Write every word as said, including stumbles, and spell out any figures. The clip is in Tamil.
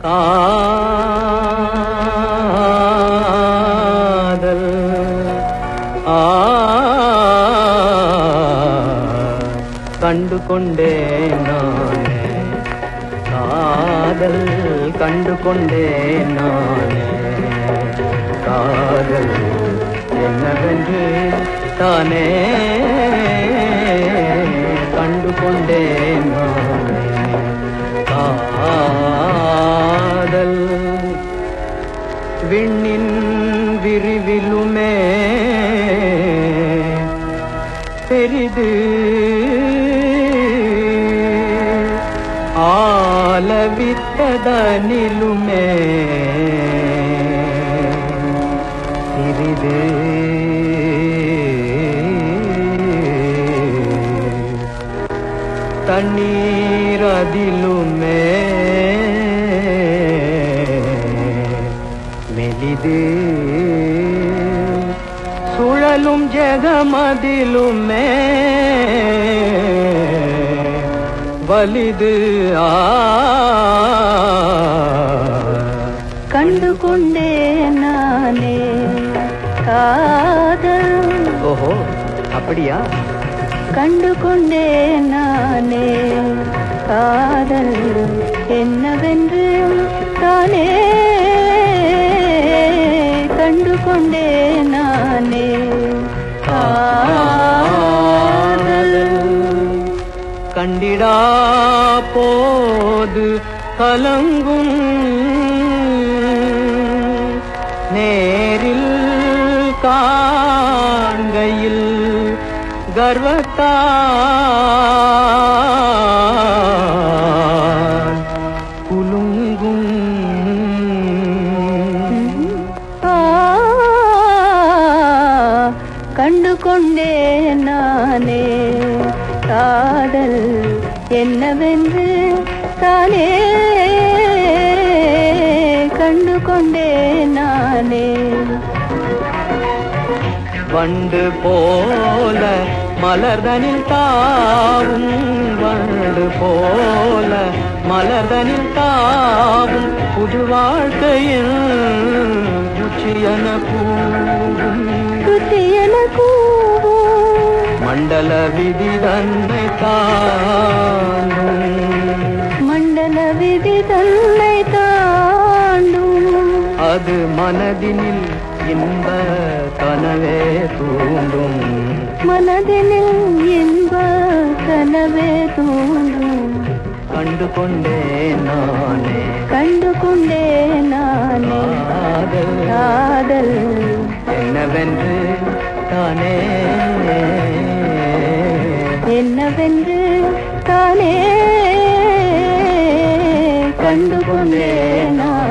காதல் ஆ கண்டு கொண்டேன் நானே காதல் கண்டு கொண்டேன் நானே காதல் என்னவென்று தானே கண்டு கொண்டேன் நானே காதல் விண்ணின் விரிவிலுமே பெரிது ஆலவித்ததனிலுமே சிறிது தண்ணீர் அதிலுமே மெலிது சுழலும் ஜெகமதிலுமே வலிது ஆ கண்டு கொண்டேன் நானே காதல். ஓஹோ அப்படியா? கண்டு கொண்டேன் நானே காதல் என்னவென்று தானே கண்டு கொண்டேன் நானே காதல். கண்டிடா போது கலங்கும் நேரில் காண்கையில் கர்வத்தால் குலுங்கும் கண்டு கொண்டேன் நானே காதல் என்னவென்று தானே கண்டு கொண்டேன் நானே. வண்டு போல மலர்தனில் தாவும் வண்டு போல மலர்தனில் தாவும் புது வாழ்க்கையில் ருச்சியன கூவும் ருச்சியன கூவும் மண்டல விதி தன்னை தாண்டும் மண்டல விதி தன்னை தாண்டும் அது மனதினில் இன்ப கனவே தூண்டும் மனதினில் இன்ப கனவே தூண்டும். கண்டு கொண்டேன் நானே கண்டு கொண்டேன் நானே காதல் காதல் என்னவென்று தானே என்னவென்று தானே கண்டு கொண்டேன்.